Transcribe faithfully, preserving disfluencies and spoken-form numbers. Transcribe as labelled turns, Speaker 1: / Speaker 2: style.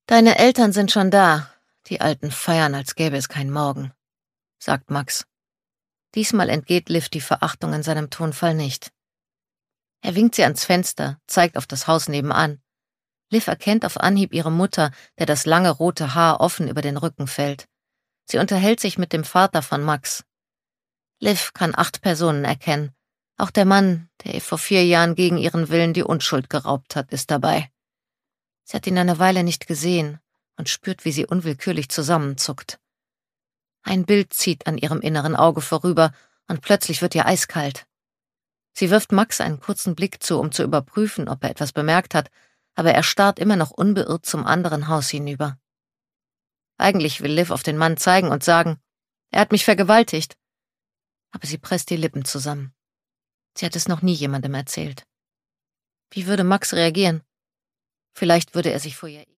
Speaker 1: Deine Eltern sind schon da. Die Alten feiern, als gäbe es keinen Morgen, sagt Max. Diesmal entgeht Liv die Verachtung in seinem Tonfall nicht. Er winkt sie ans Fenster, zeigt auf das Haus nebenan. Liv erkennt auf Anhieb ihre Mutter, der das lange rote Haar offen über den Rücken fällt. Sie unterhält sich mit dem Vater von Max. Liv kann acht Personen erkennen. Auch der Mann, der ihr vor vier Jahren gegen ihren Willen die Unschuld geraubt hat, ist dabei. Sie hat ihn eine Weile nicht gesehen und spürt, wie sie unwillkürlich zusammenzuckt. Ein Bild zieht an ihrem inneren Auge vorüber und plötzlich wird ihr eiskalt. Sie wirft Max einen kurzen Blick zu, um zu überprüfen, ob er etwas bemerkt hat, aber er starrt immer noch unbeirrt zum anderen Haus hinüber. Eigentlich will Liv auf den Mann zeigen und sagen, er hat mich vergewaltigt. Aber sie presst die Lippen zusammen. Sie hat es noch nie jemandem erzählt. Wie würde Max reagieren? Vielleicht würde er sich vor ihr